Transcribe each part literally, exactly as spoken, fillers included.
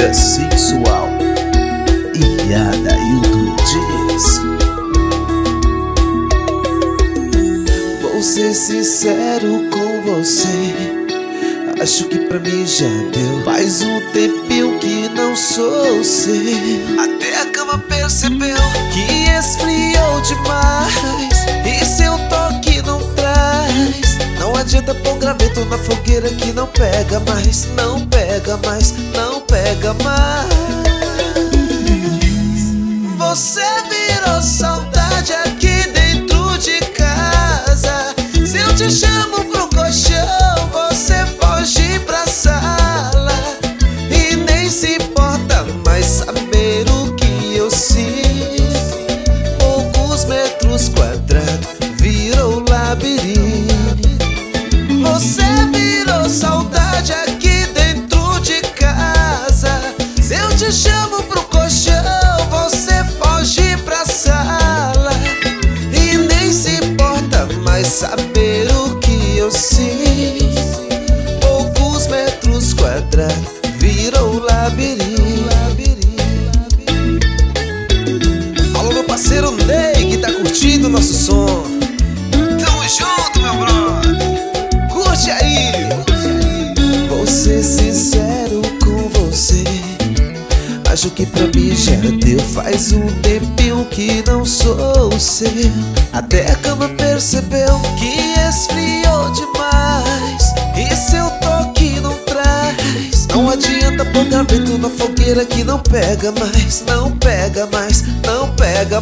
Cultura sensual. Iada YouTube diz: vou ser sincero com você, acho que pra mim já deu. Faz um tempinho que não sou seu. Até a cama percebeu que esfriou demais, e seu toque não traz. Não adianta pôr graveto na fogueira que não pega mais, não pega mais, não pega mais. Você virou saudade aqui dentro de casa. Se eu te chamo pro colchão, você foge pra sala e nem se importa mais saber o que eu sinto. Poucos metros quadrados virou labirinto. Você virou saudade aqui dentro de casa. Se eu te chamo pro colchão, você foge pra sala e nem se importa mais saber o que eu sinto. Poucos metros quadrados virou labirinto. Alô, meu parceiro Ney, que tá curtindo o nosso som. Tamo junto, meu brother. Curte aí. Vou ser sincero com você, acho que pra mim já deu. Faz um tempinho que não sou seu. Até a cama percebeu que esfriou demais, e seu toque não traz. Não adianta pôr graveto na fogueira que não pega mais, não pega mais, não pega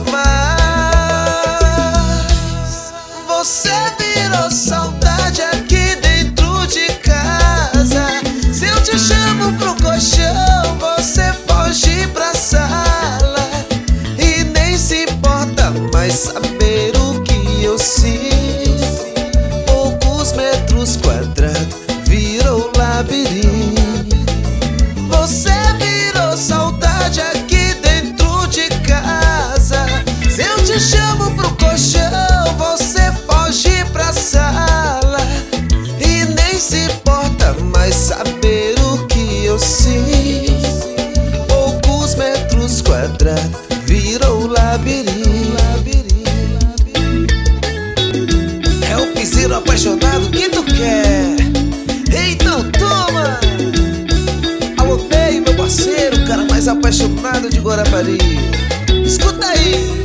mais. Você virou saudade aqui dentro de casa. Se eu te chamo pro colchão, você foge pra sala e nem se importa mais saber o que eu sinto. Poucos metros quadrados virou labirinto. Você virou saudade aqui dentro de casa. Se eu te chamo pro colchão, você foge pra sala e nem se importa mais saber o que eu sinto. Poucos metros quadrados virou labirinto. É o piseiro apaixonado que tu quer, então toma. Alô, Ney, meu parceiro, o cara mais apaixonado de Guarapari. Escuta aí.